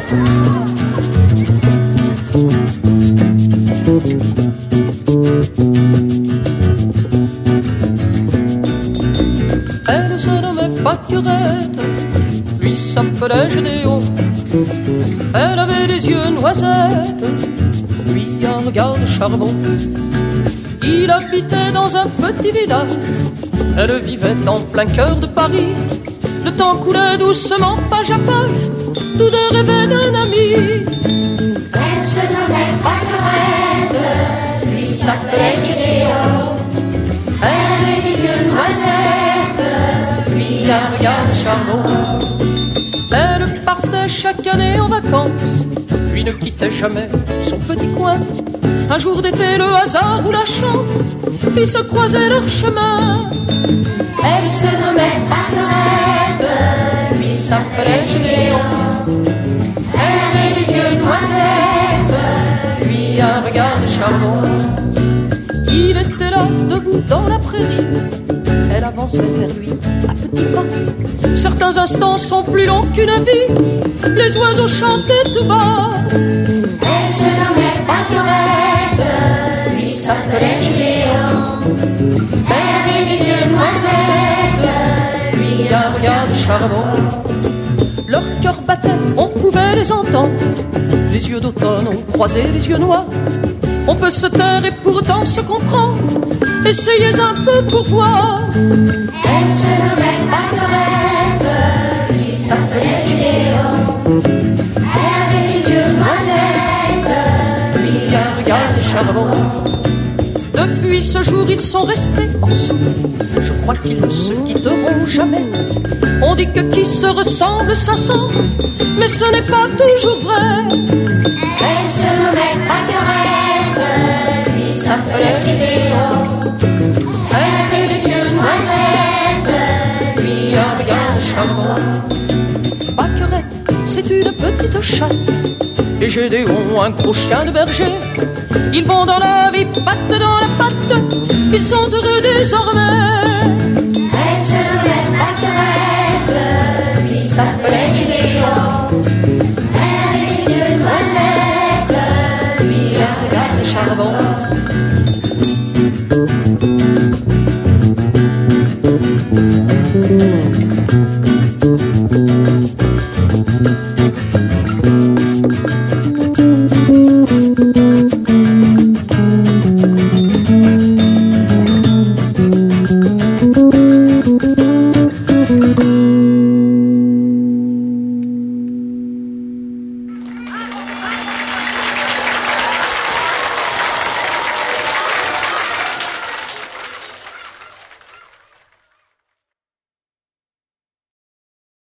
Elle se nommait Pâquerette, lui s'appelait Gédéon. Elle avait des yeux noisettes, lui un regard de charbon. Il habitait dans un petit village, elle vivait en plein cœur de Paris. Le temps coulait doucement, page à page, tous deux rêvaient d'un ami. Elle se nommait Pâquerette, lui s'appelait Gédéon. Elle avait des yeux noisettes, lui un regard de charbon. Elle partait chaque année en vacances, lui ne quittait jamais son petit coin. Un jour d'été, le hasard ou la chance fit se croiser leur chemin. Elle se nommait Pâquerette, lui s'appelait Gédéon. Elle avait des yeux noisettes, lui un regard de charbon. Il était là, debout dans la prairie. Elle avançait vers lui à petits pas. Certains instants sont plus longs qu'une vie. Les oiseaux chantaient tout bas. Elle se nommait Pâquerette, lui s'appelait Gédéon. Elle avait des yeux noisettes, lui un regard de charbon. Leur cœur battait, on pouvait les entendre. Les yeux d'automne ont croisé les yeux noirs. On peut se taire et pourtant se comprendre. Essayez un peu pour voir. Elle se nommait Pâquerette, lui s'appelait Gédéon. Elle avait les yeux noisettes, Lui un regard de charbon. Depuis ce jour ils sont restés ensemble. Je crois qu'ils ne se quitteront jamais. On dit que qui se ressemble s'assemble, mais ce n'est pas toujours vrai. Elle se nommait Pâquerette, lui s'appelait Gédéon. Elle avait les yeux noisettes, lui un regard de charbon. Pâquerette, c'est une petite chatte, et Gédéon, un gros chien de berger. Ils vont dans la vie, patte dans la patte, ils sont heureux désormais. Elle se nommait Pâquerette, lui s'appelait Gédéon. Elle avait les yeux noisettes, Lui un regard de charbon.